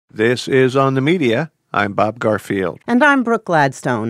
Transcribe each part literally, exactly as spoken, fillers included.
This is On the Media. I'm Bob Garfield. And I'm Brooke Gladstone.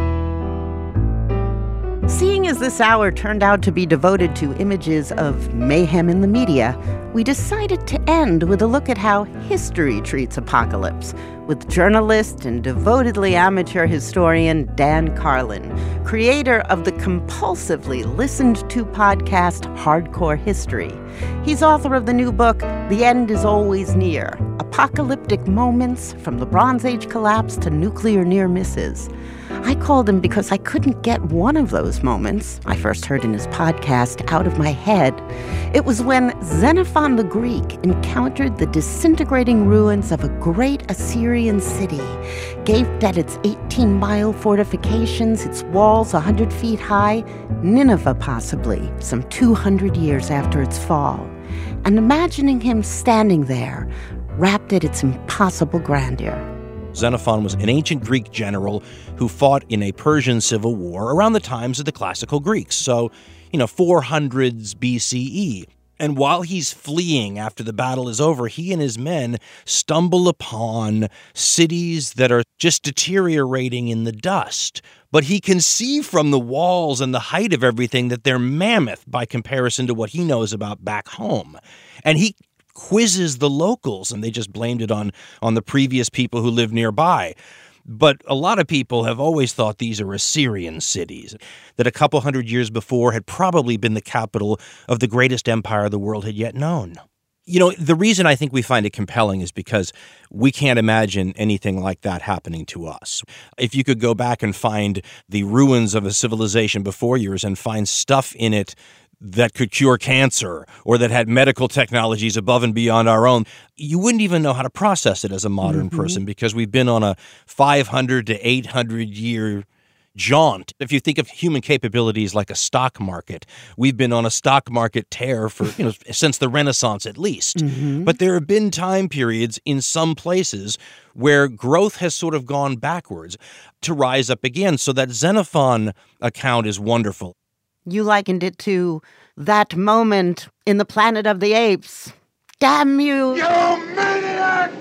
Seeing as this hour turned out to be devoted to images of mayhem in the media, we decided to end with a look at how history treats apocalypse, with journalist and devotedly amateur historian Dan Carlin, creator of the compulsively listened to podcast Hardcore History. He's author of the new book, The End is Always Near, Apocalyptic Moments from the Bronze Age Collapse to Nuclear Near Misses. I called him because I couldn't get one of those moments, I first heard in his podcast, out of my head. It was when Xenophon the Greek encountered the disintegrating ruins of a great Assyrian city, gaped at its eighteen-mile fortifications, its walls a hundred feet high, Nineveh possibly, some two hundred years after its fall, and imagining him standing there, wrapped at its impossible grandeur. Xenophon was an ancient Greek general who fought in a Persian civil war around the times of the classical Greeks, so, you know, four hundreds B C E. And while he's fleeing after the battle is over, he and his men stumble upon cities that are just deteriorating in the dust. But he can see from the walls and the height of everything that they're mammoth by comparison to what he knows about back home. And he quizzes the locals, and they just blamed it on, on the previous people who lived nearby. But a lot of people have always thought these are Assyrian cities, that a couple hundred years before had probably been the capital of the greatest empire the world had yet known. You know, the reason I think we find it compelling is because we can't imagine anything like that happening to us. If you could go back and find the ruins of a civilization before yours and find stuff in it that could cure cancer or that had medical technologies above and beyond our own, you wouldn't even know how to process it as a modern mm-hmm. person, because we've been on a five hundred to eight hundred year jaunt. If you think of human capabilities like a stock market, we've been on a stock market tear for, you know, since the Renaissance at least. Mm-hmm. But there have been time periods in some places where growth has sort of gone backwards to rise up again. So that Xenophon account is wonderful. You likened it to that moment in the Planet of the Apes. Damn you! You maniacs!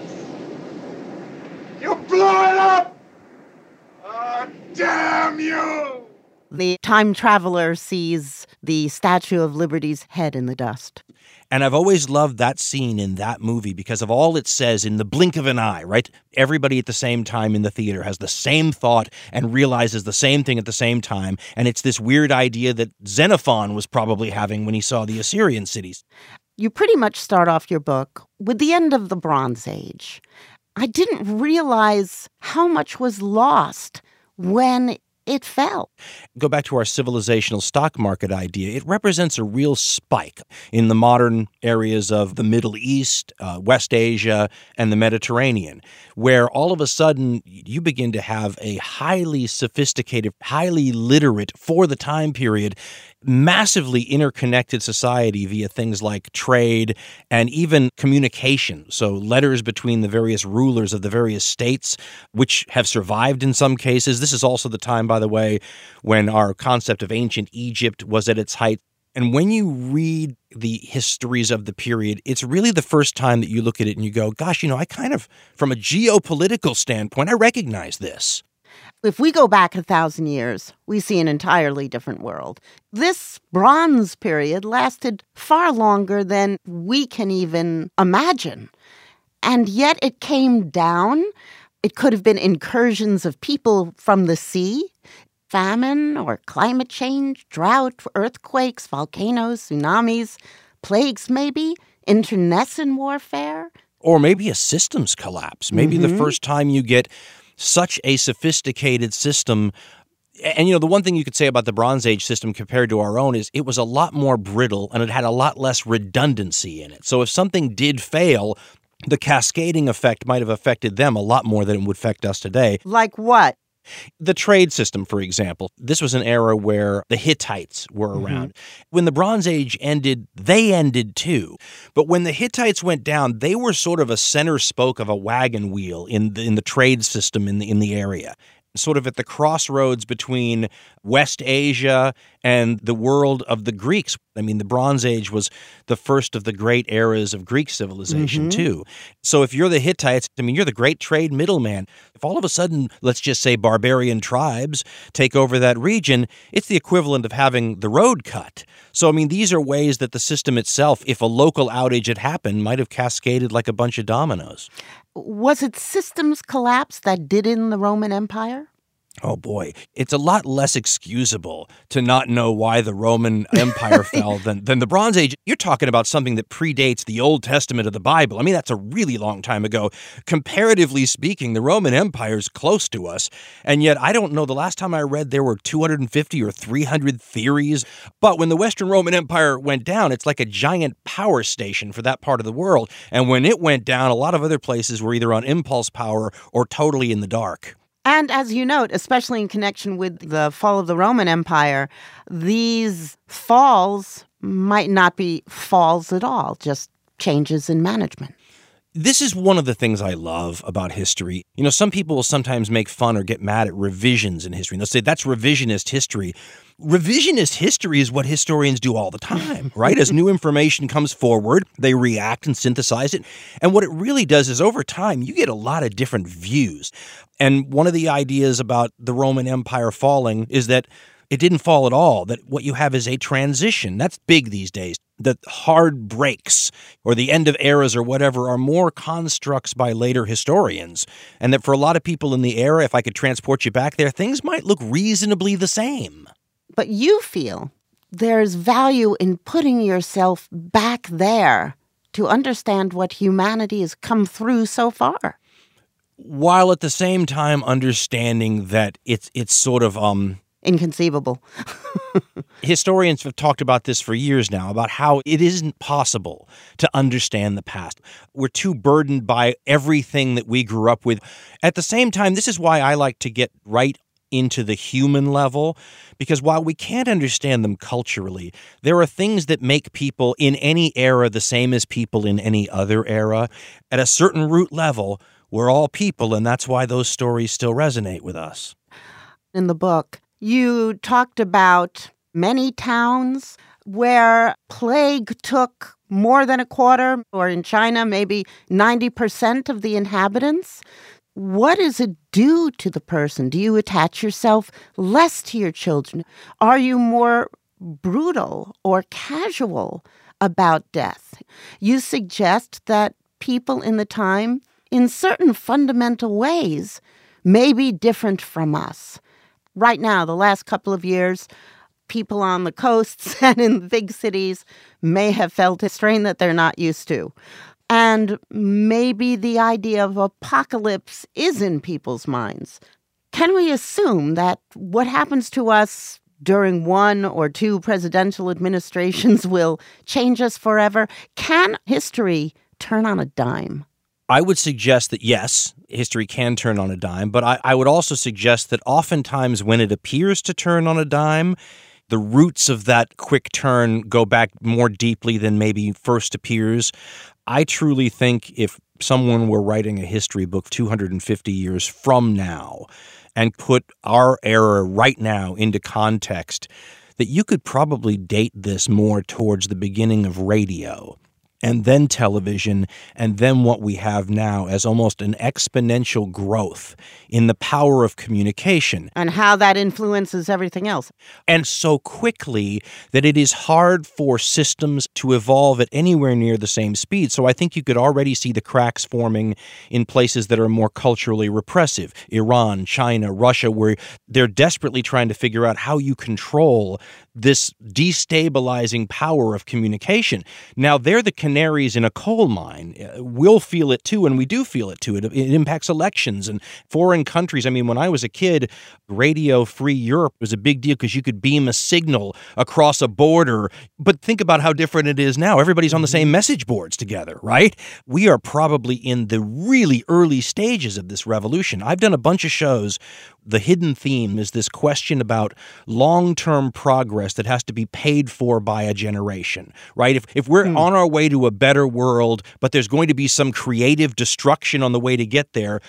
You blew it up! Oh, damn you! The time traveler sees the Statue of Liberty's head in the dust. And I've always loved that scene in that movie because of all it says in the blink of an eye, right? Everybody at the same time in the theater has the same thought and realizes the same thing at the same time. And it's this weird idea that Xenophon was probably having when he saw the Assyrian cities. You pretty much start off your book with the end of the Bronze Age. I didn't realize how much was lost when it fell. Go back to our civilizational stock market idea. It represents a real spike in the modern areas of the Middle East, uh, West Asia, and the Mediterranean, where all of a sudden you begin to have a highly sophisticated, highly literate, for the time period, massively interconnected society via things like trade and even communication. So letters between the various rulers of the various states, which have survived in some cases. This is also the time, by the way, when our concept of ancient Egypt was at its height. And when you read the histories of the period, it's really the first time that you look at it and you go, gosh, you know, I kind of, from a geopolitical standpoint, I recognize this. If we go back a thousand years, we see an entirely different world. This Bronze period lasted far longer than we can even imagine. And yet it came down. It could have been incursions of people from the sea, famine or climate change, drought, earthquakes, volcanoes, tsunamis, plagues maybe, internecine warfare. Or maybe a systems collapse. Maybe mm-hmm. the first time you get such a sophisticated system. And, you know, the one thing you could say about the Bronze Age system compared to our own is it was a lot more brittle and it had a lot less redundancy in it. So if something did fail, the cascading effect might have affected them a lot more than it would affect us today. Like what? The trade system, for example. This was an era where the Hittites were around. Mm-hmm. When the Bronze Age ended, they ended too. But when the Hittites went down, they were sort of a center spoke of a wagon wheel in the, in the trade system in the, in the area. Sort of at the crossroads between West Asia and the world of the Greeks. I mean, the Bronze Age was the first of the great eras of Greek civilization, Mm-hmm. too. So if you're the Hittites, I mean, you're the great trade middleman. If all of a sudden, let's just say barbarian tribes take over that region, it's the equivalent of having the road cut. So, I mean, these are ways that the system itself, if a local outage had happened, might have cascaded like a bunch of dominoes. Was it systems collapse that did in the Roman Empire? Oh, boy. It's a lot less excusable to not know why the Roman Empire fell than, than the Bronze Age. You're talking about something that predates the Old Testament of the Bible. I mean, that's a really long time ago. Comparatively speaking, the Roman Empire is close to us. And yet, I don't know, the last time I read there were two hundred fifty or three hundred theories. But when the Western Roman Empire went down, it's like a giant power station for that part of the world. And when it went down, a lot of other places were either on impulse power or totally in the dark. And as you note, especially in connection with the fall of the Roman Empire, these falls might not be falls at all, just changes in management. This is one of the things I love about history. You know, some people will sometimes make fun or get mad at revisions in history. They'll say that's revisionist history. Revisionist history is what historians do all the time, right? As new information comes forward, they react and synthesize it. And what it really does is over time, you get a lot of different views. And one of the ideas about the Roman Empire falling is that it didn't fall at all, that what you have is a transition. That's big these days. That hard breaks or the end of eras or whatever are more constructs by later historians. And that for a lot of people in the era, if I could transport you back there, things might look reasonably the same. But you feel there's value in putting yourself back there to understand what humanity has come through so far. While at the same time understanding that it's it's sort of um Inconceivable. Historians have talked about this for years now, about how it isn't possible to understand the past. We're too burdened by everything that we grew up with. At the same time, this is why I like to get right into the human level, because while we can't understand them culturally, there are things that make people in any era the same as people in any other era. At a certain root level, we're all people, and that's why those stories still resonate with us. In the book, you talked about many towns where plague took more than a quarter, or in China, maybe ninety percent of the inhabitants. What does it do to the person? Do you attach yourself less to your children? Are you more brutal or casual about death? You suggest that people in the time, in certain fundamental ways, may be different from us. Right now, the last couple of years, people on the coasts and in the big cities may have felt a strain that they're not used to. And maybe the idea of apocalypse is in people's minds. Can we assume that what happens to us during one or two presidential administrations will change us forever? Can history turn on a dime? I would suggest that, yes, history can turn on a dime, but I, I would also suggest that oftentimes when it appears to turn on a dime, the roots of that quick turn go back more deeply than maybe first appears. I truly think if someone were writing a history book two hundred fifty years from now and put our era right now into context, that you could probably date this more towards the beginning of radio, and then television, and then what we have now as almost an exponential growth in the power of communication. And how that influences everything else. And so quickly that it is hard for systems to evolve at anywhere near the same speed. So I think you could already see the cracks forming in places that are more culturally repressive. Iran, China, Russia, where they're desperately trying to figure out how you control this destabilizing power of communication. Now, they're the canaries in a coal mine. We'll feel it too, and we do feel it too. It, it impacts elections and foreign countries. I mean, when I was a kid, Radio Free Europe was a big deal because you could beam a signal across a border. But think about how different it is now. Everybody's on the same message boards together, right? We are probably in the really early stages of this revolution. I've done a bunch of shows. The hidden theme is this question about long-term progress that has to be paid for by a generation, right? If if we're hmm. on our way to a better world, but there's going to be some creative destruction on the way to get there,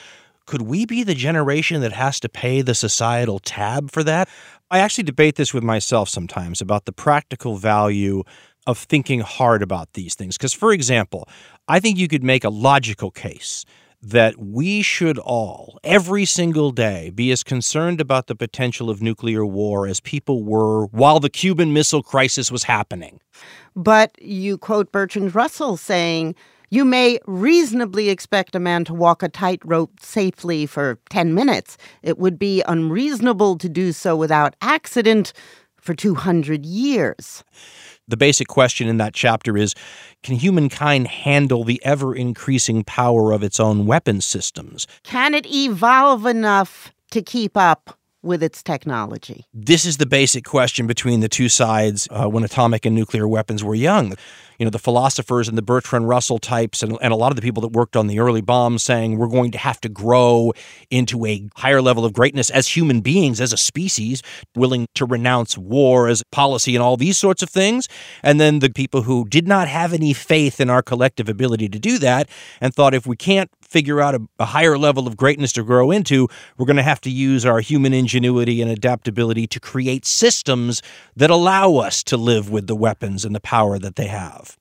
Could we be the generation that has to pay the societal tab for that? I actually debate this with myself sometimes about the practical value of thinking hard about these things. Because, for example, I think you could make a logical case that we should all, every single day, be as concerned about the potential of nuclear war as people were while the Cuban Missile Crisis was happening. But you quote Bertrand Russell saying, you may reasonably expect a man to walk a tightrope safely for ten minutes. It would be unreasonable to do so without accident for two hundred years. The basic question in that chapter is, can humankind handle the ever-increasing power of its own weapons systems? Can it evolve enough to keep up with its technology? This is the basic question between the two sides uh, when atomic and nuclear weapons were young. You know, the philosophers and the Bertrand Russell types and, and a lot of the people that worked on the early bombs saying we're going to have to grow into a higher level of greatness as human beings, as a species, willing to renounce war as policy and all these sorts of things. And then the people who did not have any faith in our collective ability to do that and thought if we can't figure out a, a higher level of greatness to grow into, we're going to have to use our human ingenuity and adaptability to create systems that allow us to live with the weapons and the power that they have.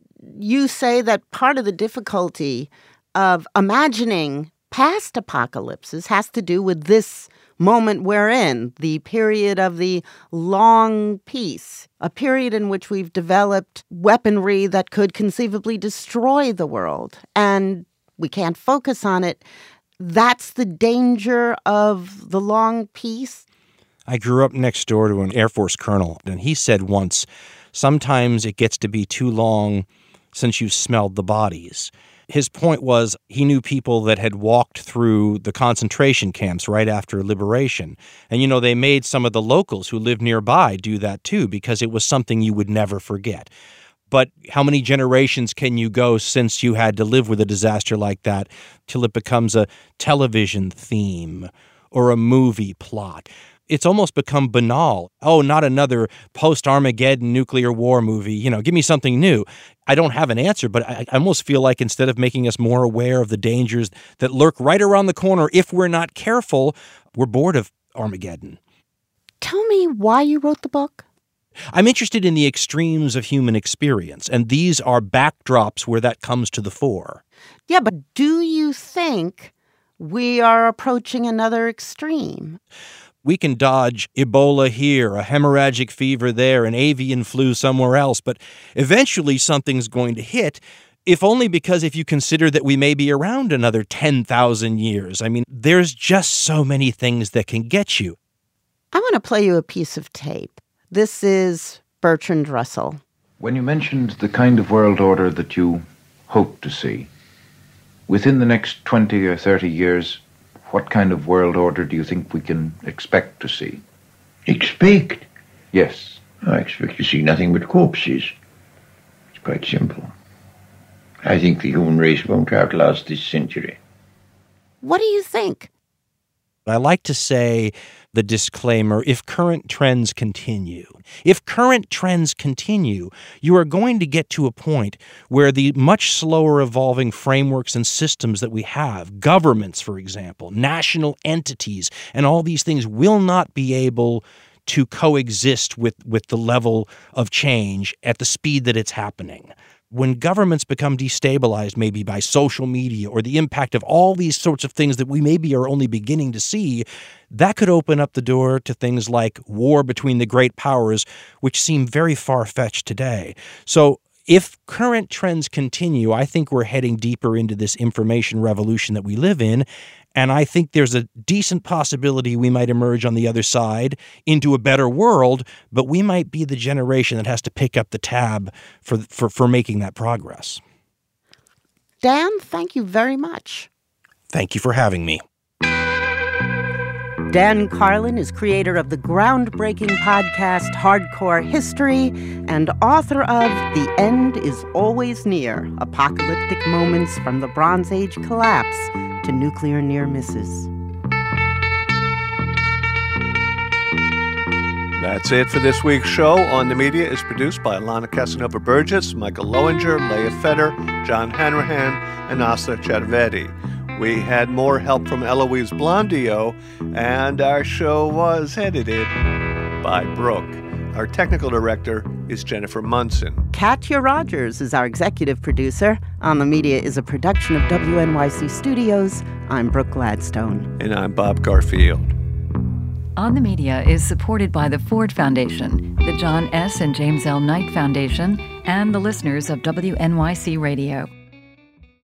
You say that part of the difficulty of imagining past apocalypses has to do with this moment we're in, the period of the long peace, a period in which we've developed weaponry that could conceivably destroy the world, and we can't focus on it. That's the danger of the long peace. I grew up next door to an Air Force colonel, and he said once, sometimes it gets to be too long since you've smelled the bodies. His point was he knew people that had walked through the concentration camps right after liberation. And, you know, they made some of the locals who lived nearby do that too, because it was something you would never forget. But how many generations can you go since you had to live with a disaster like that till it becomes a television theme or a movie plot? It's almost become banal. Oh, not another post-Armageddon nuclear war movie. You know, give me something new. I don't have an answer, but I almost feel like instead of making us more aware of the dangers that lurk right around the corner, if we're not careful, we're bored of Armageddon. Tell me why you wrote the book. I'm interested in the extremes of human experience, and these are backdrops where that comes to the fore. Yeah, but do you think we are approaching another extreme? We can dodge Ebola here, a hemorrhagic fever there, an avian flu somewhere else, but eventually something's going to hit, if only because if you consider that we may be around another ten thousand years. I mean, there's just so many things that can get you. I want to play you a piece of tape. This is Bertrand Russell. When you mentioned the kind of world order that you hope to see, within the next twenty or thirty years, what kind of world order do you think we can expect to see? Expect? Yes. I expect to see nothing but corpses. It's quite simple. I think the human race won't outlast this century. What do you think? I like to say the disclaimer, if current trends continue. If current trends continue, you are going to get to a point where the much slower evolving frameworks and systems that we have, governments, for example, national entities, and all these things will not be able to coexist with, with the level of change at the speed that it's happening. When governments become destabilized maybe by social media or the impact of all these sorts of things that we maybe are only beginning to see, that could open up the door to things like war between the great powers, which seem very far-fetched today. So if current trends continue, I think we're heading deeper into this information revolution that we live in, and I think there's a decent possibility we might emerge on the other side into a better world, but we might be the generation that has to pick up the tab for for, for making that progress. Dan, thank you very much. Thank you for having me. Dan Carlin is creator of the groundbreaking podcast Hardcore History and author of The End is Always Near, Apocalyptic Moments from the Bronze Age Collapse to Nuclear Near Misses. That's it for this week's show. On the Media is produced by Alana Casanova-Burgess, Michael Lowinger, Leah Fetter, John Hanrahan, and Asa Chaturvedi. We had more help from Eloise Blondio, and our show was edited by Brooke. Our technical director is Jennifer Munson. Katya Rogers is our executive producer. On the Media is a production of W N Y C Studios. I'm Brooke Gladstone. And I'm Bob Garfield. On the Media is supported by the Ford Foundation, the John S. and James L. Knight Foundation, and the listeners of W N Y C Radio.